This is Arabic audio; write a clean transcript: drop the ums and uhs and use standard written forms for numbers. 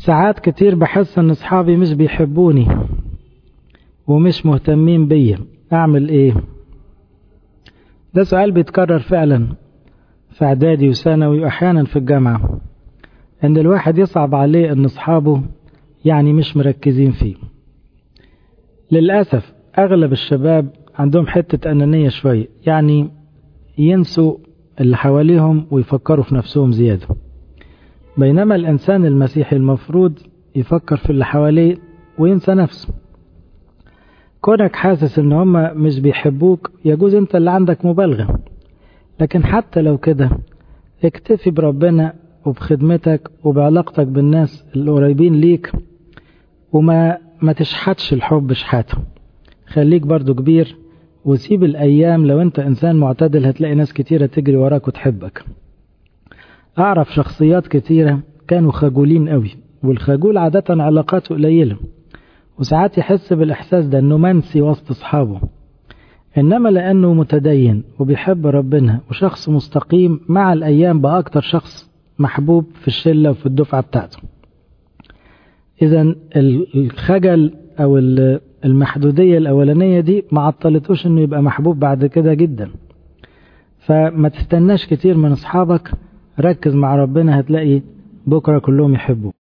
ساعات كتير بحس ان اصحابي مش بيحبوني ومش مهتمين بيا، اعمل ايه؟ ده سؤال بيتكرر فعلا في اعدادي وثانوي واحيانا في الجامعة، ان الواحد يصعب عليه ان اصحابه يعني مش مركزين فيه. للأسف اغلب الشباب عندهم حتة انانية شوية، يعني ينسوا اللي حواليهم ويفكروا في نفسهم زيادة، بينما الانسان المسيحي المفروض يفكر في اللي حواليه وينسى نفسه. كونك حاسس ان هم مش بيحبوك يجوز انت اللي عندك مبالغة، لكن حتى لو كده اكتفي بربنا وبخدمتك وبعلاقتك بالناس القريبين ليك، وما تشحتش الحب شحاته. خليك برضو كبير وسيب الأيام، لو انت إنسان معتدل هتلاقي ناس كتيرة تجري وراك وتحبك. أعرف شخصيات كتيرة كانوا خجولين قوي، والخجول عادة علاقاته قليلة، وساعات يحس بالإحساس ده أنه منسي وسط أصحابه، إنما لأنه متدين وبيحب ربنا وشخص مستقيم مع الأيام بقى أكتر شخص محبوب في الشلة وفي الدفعة بتاعته. إذن الخجل أو المحدودية الأولانية دي ما عطلتوش أنه يبقى محبوب بعد كده جدا. فما تستناش كتير من أصحابك، ركز مع ربنا هتلاقي بكرة كلهم يحبوك.